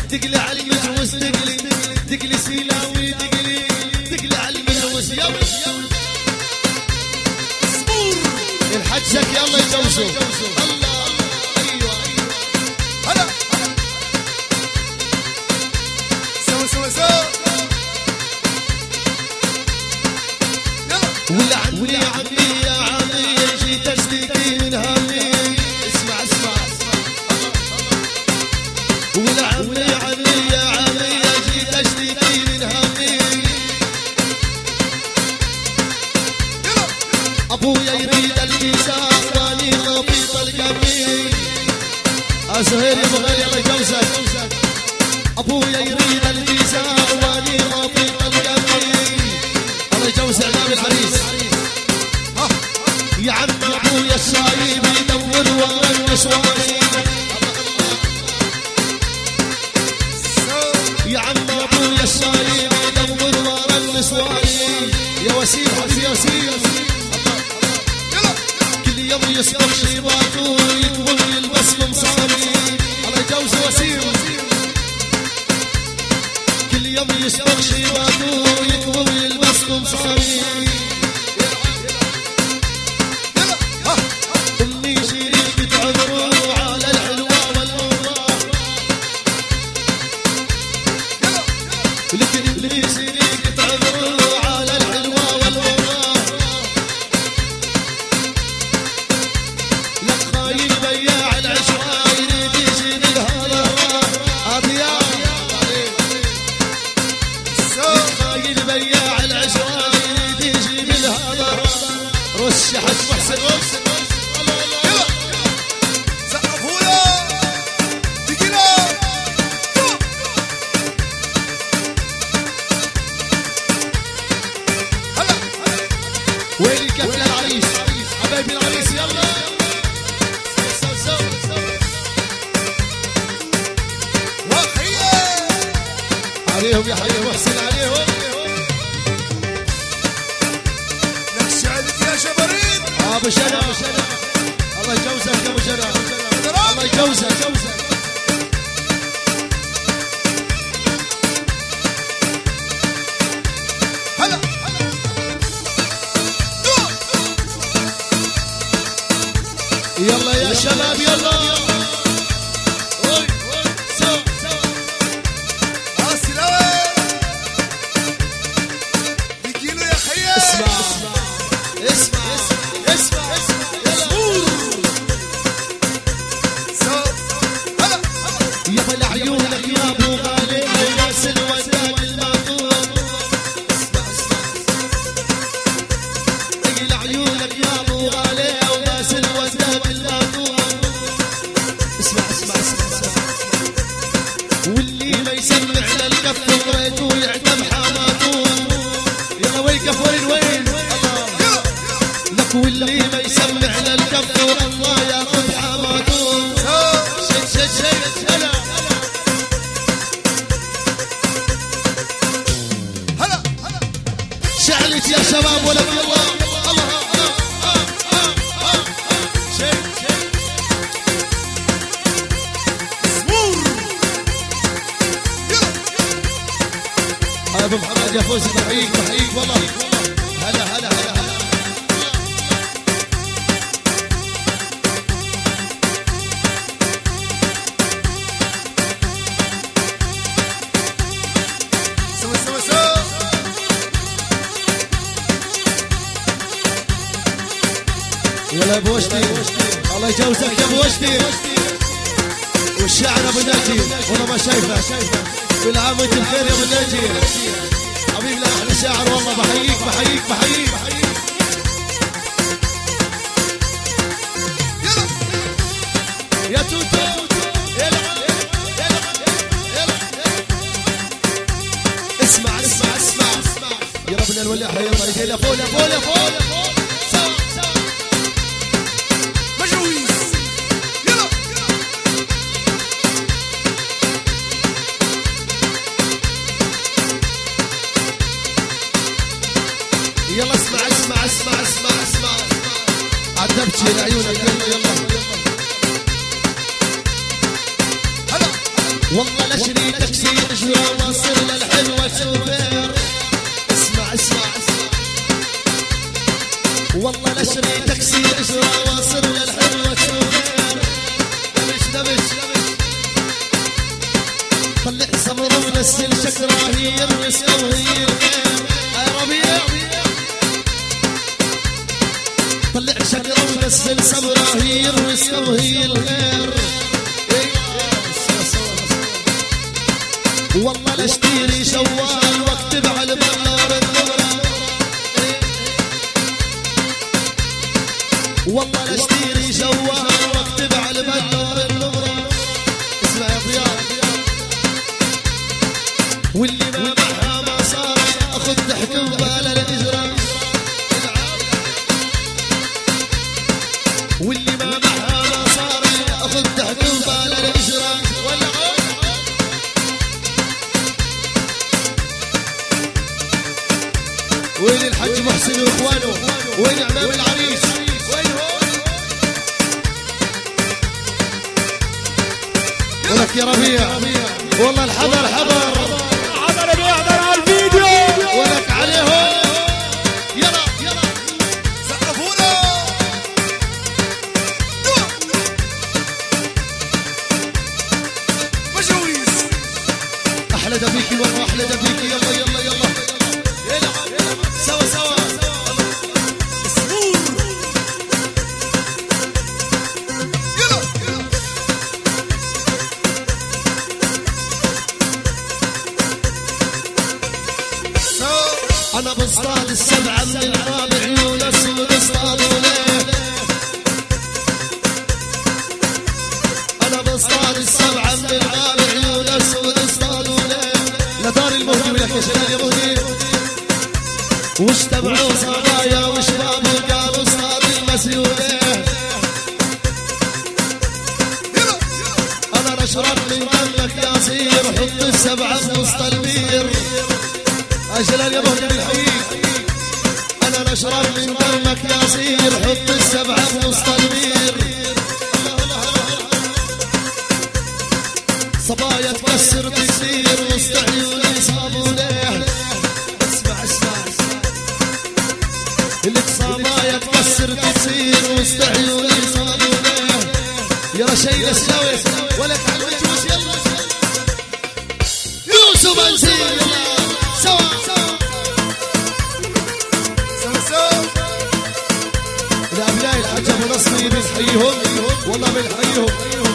تقلي على المجوز تقلي سيلاوي تقلي على المجوز يلا الحجك يلا يجوزوا الله ايوه هلا سوا سوا سوا ولا عمي يا عمي يا عمي جيت اشتكي من همي اسمع ولا عمي يا عمي يا عمي جيت اشتكي من همي ابويا يريد الجزاء واني غبيط القمي زهير يبغى يلا يجوزك ابويا يريد الجزاء واني غبيط القمي الله يجوز اعلام العريس يا عم ابويا الشايب يدور ورا النسواني يا عم ابويا الشايب يدور ورا النسواني يا وسيم حبيبي يا وسيم كل يوم يسبق شيباته يكبر يلبس قمصاني الله يجوز وسيم كل يوم يسبق شيباته يكبر يلبس قمصاني امي شريكة عمره على الحلوة والمرة لكن امي شريكة عمره على الحلوة والمرة لك خاين بياع العشوة يريد يجيب الهضرة اضياء خاين بياع العشوة يريد يجيب الهضرة رشحت محسن وين الكف للعريس حبايبي العريس يلا عليهم يا حي محسن عليهم لك شعلك يا شبريد ابو شنب الله يجوزك يا ابو شنب الله يجوزك هلا يلا يا شباب يلا واللي ما يسمع للكف وريته يعتم حماته يلا ويكف وين لك واللي ما يسمع للكف والله ياخذ حماته شد هلا شعلت يا شباب ولك الله ابو محمد يا فوزي بحييك والله هلا سوا يلا ابو وشتي الله يجوزك يا ابو وشتي والشعر ابو ناجي والله ما شايفه كل عام وانت بخير يا ابو ناجي حبيبنا احلى شاعر والله بحييك يا توتو اسمع يا ربنا الولي يلا يدينا فوق مجويز يلا اسمع عذبتي لعيونك يلا هلا والله لشري تاكسي اجرى واصل للحلوة شوفير. اسمع اسمع والله لشري تاكسي اجرى واصل للحلوة شوفير. دبش دبش طلع صبر ونسل شكرا هي الرزق وهي الخير. يا ربيع طلع شكرا ونسل صبرا هي الرزق وهي الخير. والله لاشتري جوال واكتب على البنار النمرة. والله لاشتري جوال واكتب على البنار النمرة. اسمع يا ضياء واللي ما معها ما صار اخذ ضحك وبال الاجرام. واللي ما معها ما صار اخذ ضحك وبال الاجرام. وين الحج محسن واخوانه؟ وين عمام العريس؟ وين هو؟ ولك يا ربيع والله الحضر حضر حضر بيحضر على الفيديو. ولك عليهم يلا يلا سقفونا. مجويس احلى دبيكي والله احلى دبيكي. يلا يلا يلا سوا سوا انا بصطاد السبعة من الرابع يونس وبصطادوا ليه. انا بصطاد السبعة من الرابع يونس وبصطادوا ليه. لدار المهدي ولك يا شباب يا مهدي. وش تبعوا صبايا وشباب وقالوا اصطاد المسيوليه. انا نشرب من دمك يا صير حط السبعة في وسط البير. أجلال يا مهدي بالحقيق أنا نشرب من دمك يا صير حط السبعة في وسط البير. صبايا تكسر تصير وسط عيوني صابوا ليه. اسمع اسمع لك صبايا تكسر تصير وسط عيوني صابوا ليه. يا رشيد السوي ولك على الوجوس. يلا يوسف بنزين سوا الأبناء الحج أبو نصري بنحييهم والله بنحييهم.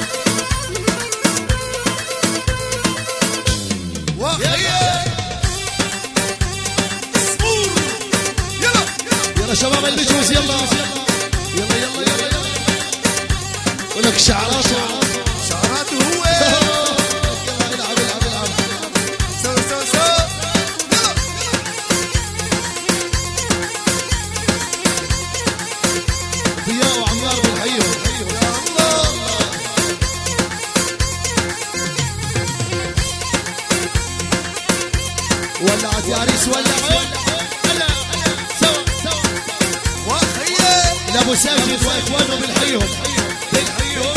يلا شباب البجوز يلا يلا يلا يلا يلا ولك شعراته شعراته هو. يلا العب العب العب سوا سوا سوا. ضياء وعمار بنحييهم. ولعت يا عريس ولع سوا سوا. وخيال لابو ساجد واخوانه بنحييهم بنحييهم.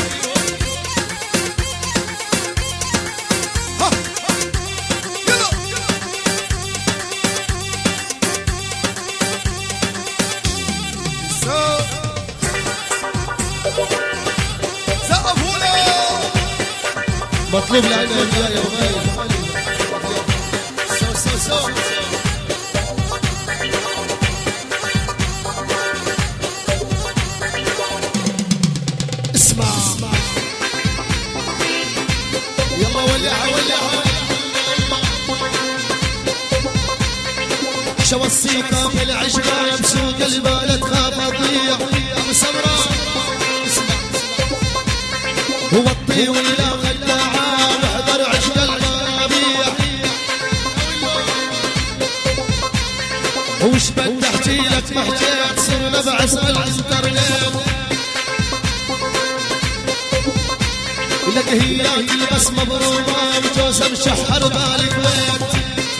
مطلوب لعنا يا ابو غالي. سو سو سو اسمع يلا ولع ولع شو الصيقة في العشقة بسوق البال تخاف اضيع. ابو سمرة اسمع هو الطيوي لا خداعة بحضر عشق المرابيع. وش بدي احكي لك ما حكيت صرنا بعصر الانترنت. لك هي بس مبرومة وجوزها مشحر بالكويت.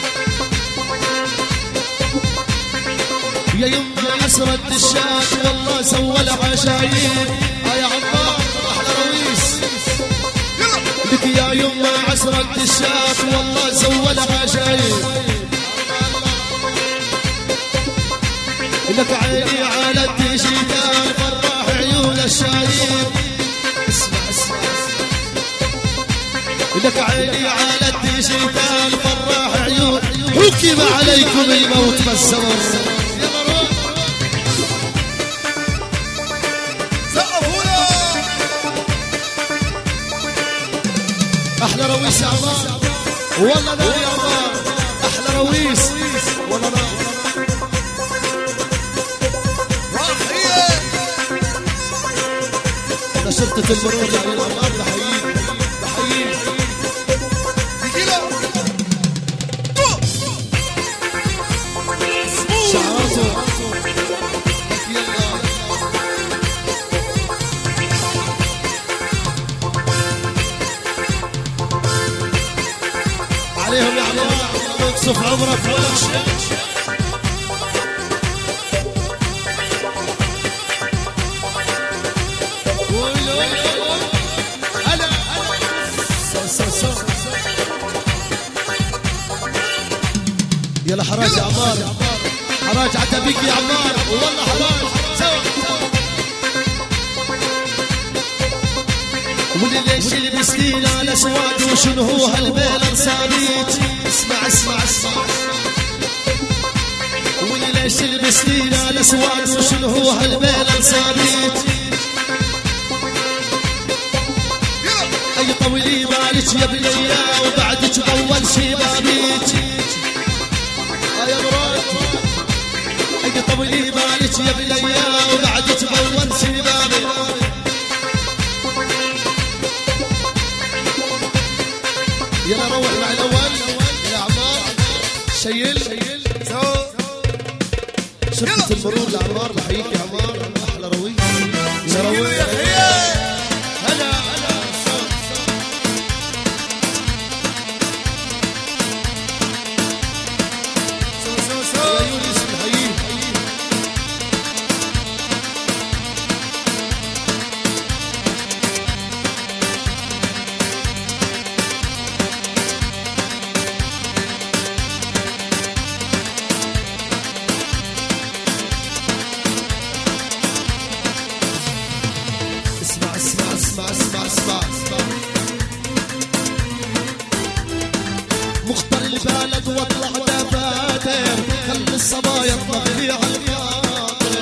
يا يمه عسر الدشاش والله سوى العشاير. يا عمار احلى رويس لك يا يمه عسرة الشات والله زولها عجايب لك عيني على الديجيتال فرح عيون الشايب اسمع اسمع لك عيني على الديجيتال فرح عيون حكم عليكم الموت بالزمر احلى رويس يا عمار والله نار يا عمار احلى رويس والله نار شرطة المرور يعني العمار بحييك بحييك شعراته عليهم يا عمار اقصف عمرك ولا شيء يلا حراج يا عمار حراج عتبيك يا عمار والله حراج سوا ولي ليش لبستين على سواد وشنو هو هالبيل صابيت اسمع اسمع اسمع ولي ليش لبستين على سواد وشنو هو هالبيل صابيت اي طولي بالك يا بنيا وبعدك طول شبابيك يا مراد اي طولي بالك يا بنيا وبعدك طول شبابيك يلا روح مع الاول يا عمار شيل شرطة المرور لعمار بحييك يا عمار احلى روي يا روي يا هلا هلا يا يونس بحييك اسمع اسمع اسمع اسمع اسمع مختار البلد واطلع دفاتر خلي الصبايا تطفي على الخاطر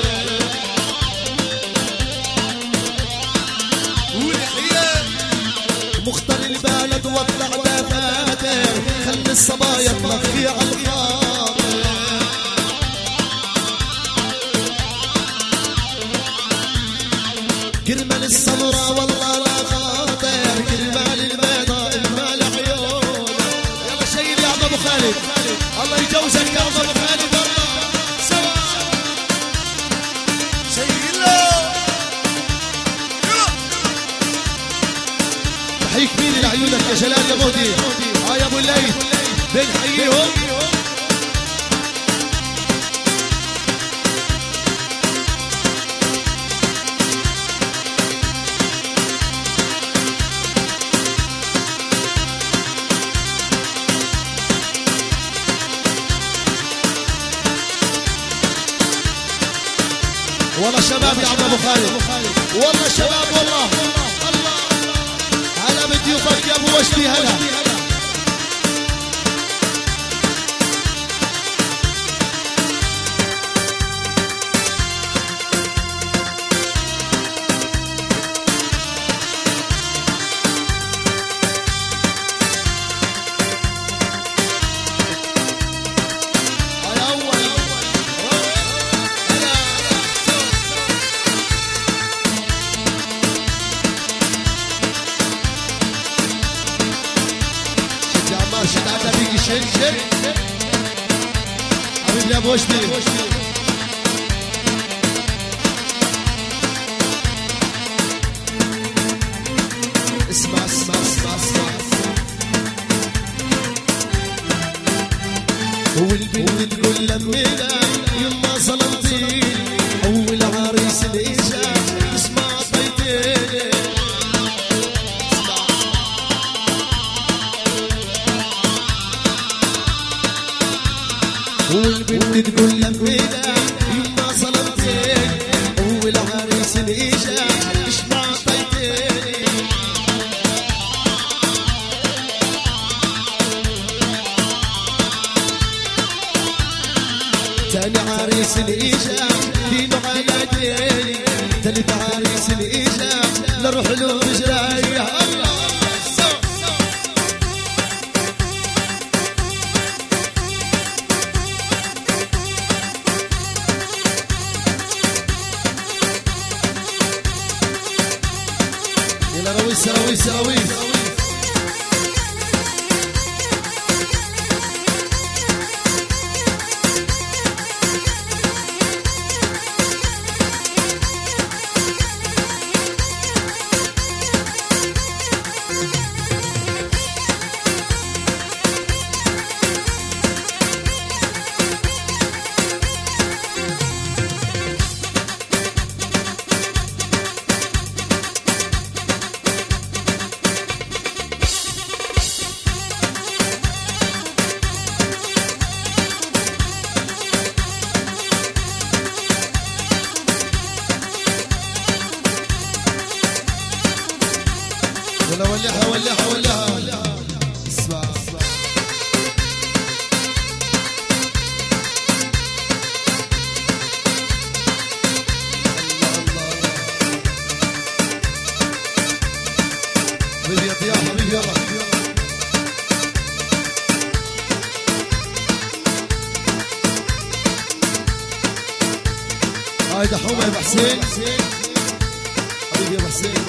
مختار البلد واطلع دفاتر خلي الصبايا تطفي على الخاطر كرمال السمرة والله لا خاطر كرمال البيضاء المال عيون يلا شيل يا عم ابو خالد الله يجوزك يا عم ابو خالد والله سوا شيل له تحية كبيرة لعيونك يا جلال يا مهدي يا ابو الليث بنحييهم والله شباب يا عم ابو خالد والله شباب والله الله هلا بضيوفك يا ابو وشدي هلا حبيبي يا ابو وشدي اسمع اسمع اسمع اسمع هو البنت تقول لمينا يما ظلمتي اول عريس العيشه اسمع عطيتيني والبنت تقول لمينا يما صلمتين والعريس الاجا ايش ما عطيتيني تاني عريس الاجا في معايديني تالت عريس الاجا نروح له بجرايه رويس رويس رويس ولعها ولعها ولعها اسمع حبيبي يا حبيبي يلا هاي دحومه يا ابو حسين حبيبي يا ابو حسين